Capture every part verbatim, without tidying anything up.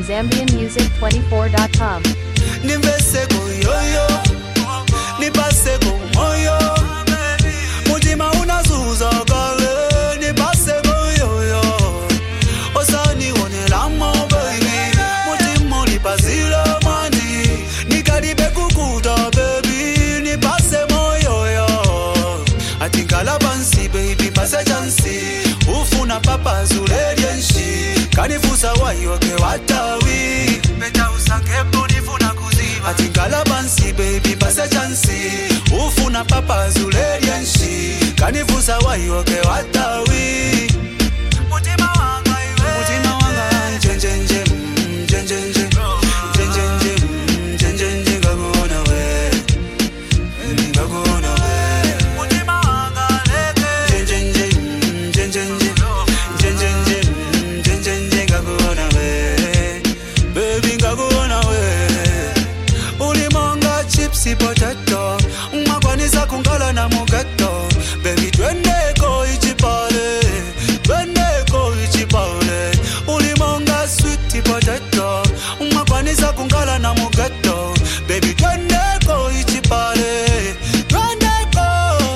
Zambian Music twenty-four dot com. Nimveseko yoyo, nipaseko moyo, mutima unazuza kale, nipaseko yoyo, osani wonela mo baby, mutima ulipazila mani, nikaribe kukuta baby, nipase moyo, atingala bansi baby, pase chansi, ufuna papa zule dienshi, kanifusa wayo ke watawi, beta usankepo nifuna kuziva, atingala bansi baby, pase chansi, ufuna papa zule dienshi, kanifusa wayo ke watawi, mutima wanga iwe, mutima wanga njenjenje, njenjenje, njenjenje, njenjenje, ngakuna we, ngakuna we, mutima wanga leke, njenjenje, njenjenje, njenjenje, njenjenje, ngakuna we, baby ngakuna we, ulimonga chipsi potato, umagwanisa kungala na mugato, baby twendeko ichipale, twendeko ichipale, ulimonga sweet potato, umagwanisa kungala na mugato, baby twendeko ichipale, twendeko,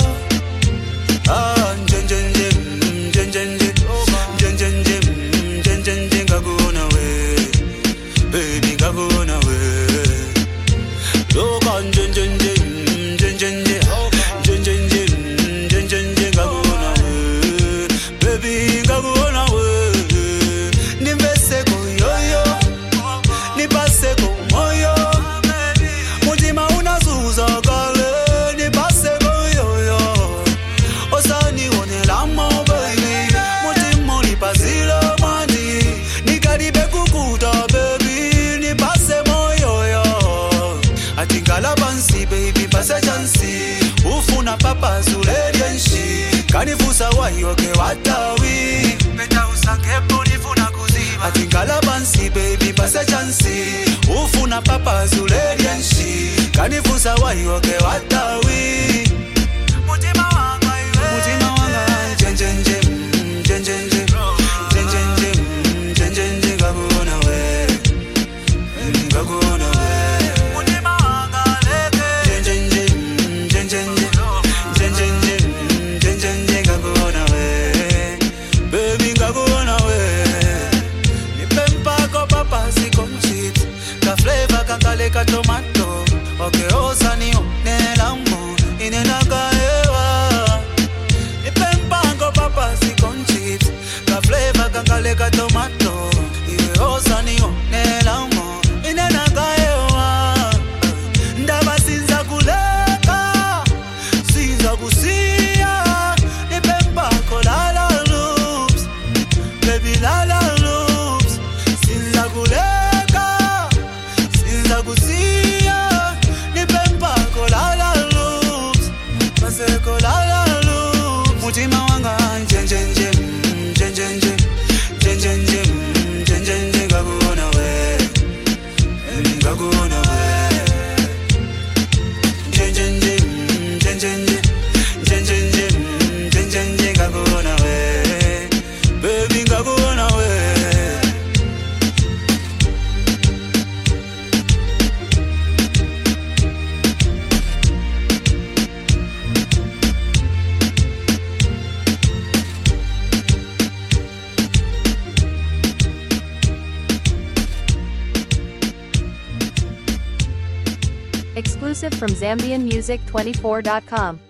ah njenjenje, njenjenje, njenjenje, njenjenje, ngakuna we, baby ngakuna we, loka njenjenje, njenjenje, njenjenje, njenjenje, ngakuna we, baby ngakuna we, nimveseko yoyo, nipaseko moyo, mutima unazuza kale, nipaseko yoyo, osani wonela mo baby, mutima ulipazila mani, nikaribe kukuta baby, nipase moyo, atingala bansi baby, pase chansi, ufuna papa zule dienshi, kanifusa wayo ke watawi, beta usankepo nifuna kuziva, atingala bansi baby, pase chansi, ufuna papa zule dienshi, kanifusa wayo ke watawi, mutima wanga iwe, mutima wanga njenjenje, njenjenje, njenjenje, njenjenje, ngakuna we, ngakuna we, mutima wanga leke, njenjenje, njenjenje, njenjenje, njenjenje, ngakuna we, baby ngakuna we, nipempako papa zikon chips, ka flavor kankale ka tomato, oke osani onela mo, inenaka ewa, nipempako papa zikon chips, ka flavor kankale ka tomato, iwe osani onela mo, inenaka ewa, ndaba sinza kuleka, sinza kusiya, nipempako lala loops, baby lala loops, sinza kuleka, sinza kusiya, nipempako lala loops, paseko lala loops, mutima wanga njenjenje, njenjenje, njenjenje, njenjenje, ngakuna we, ngakuna we, njenjenje, njenjenje, njenjenje, njenjenje, ngakuna we, baby ngakuna we. Exclusive from Zambian Music twenty-four dot com.